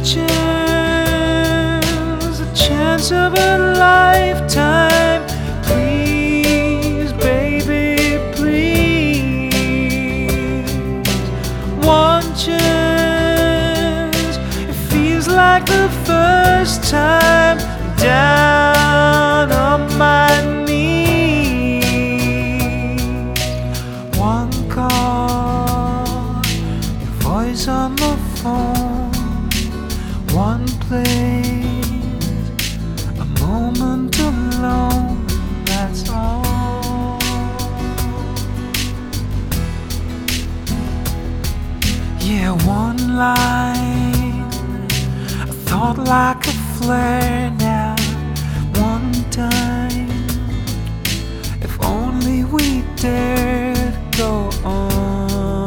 chance, a chance of a lifetime. Please, baby, please. One chance, it feels like the first time. Down on my knees. One call, your voice on the phone. One place, a moment alone. That's all. Yeah, one line, a thought like a flare now. One time, if only we dared go on.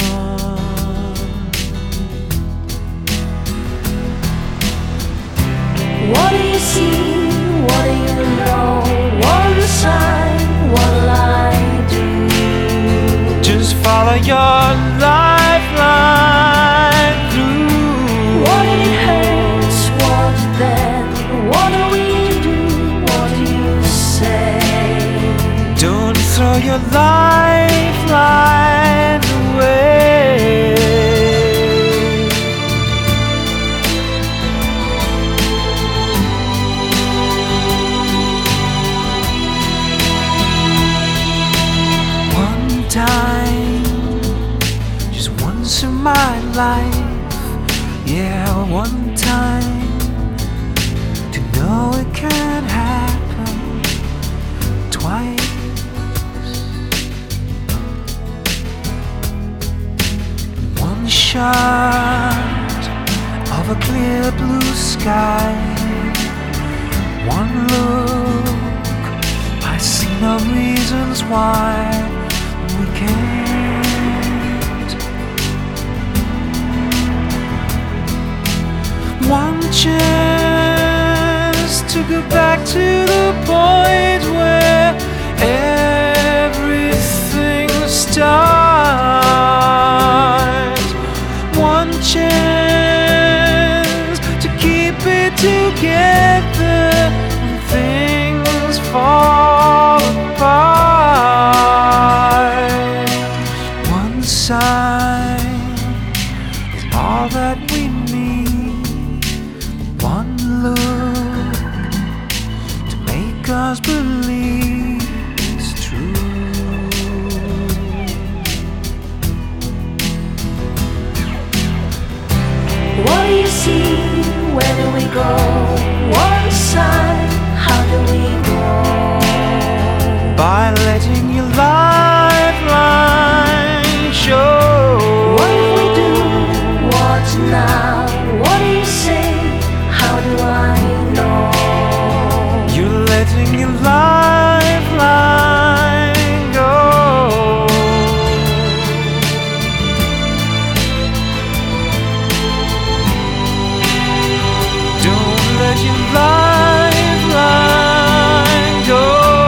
What do you see? What do you know? What's the sign? What'll I do? Just follow your lifeline through. What it hurts? What's then? What do we do? What do you say? Don't throw your lifeline away. One time, just once in my life. Yeah, one time, to know it can't happen twice. One shot of a clear blue sky. One look, I see no reasons why we can't. One chance to go back to the point where everything starts. One chance to keep it together when things fall apart. One sign is all that we need. One look to make us believe it's true. What do you see? Where do we go? One sign, how do we grow? By letting your lifeline show. What do we do? What now? What do you say? How do I know? You're letting your lifeline go. Don't let your lifeline go.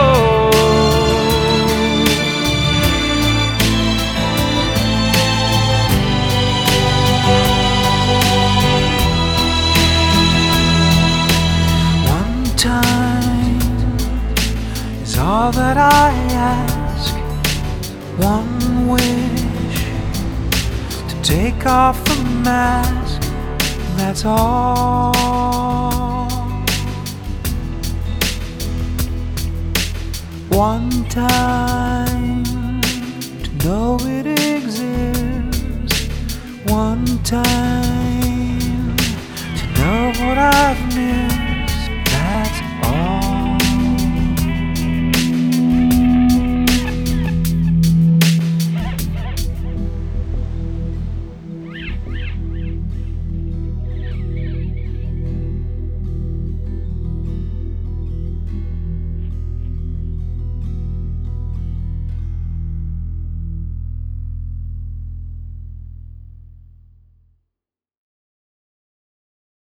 One time is all that I ask. One wish to take off the mask. That's all. One time to know it exists. One time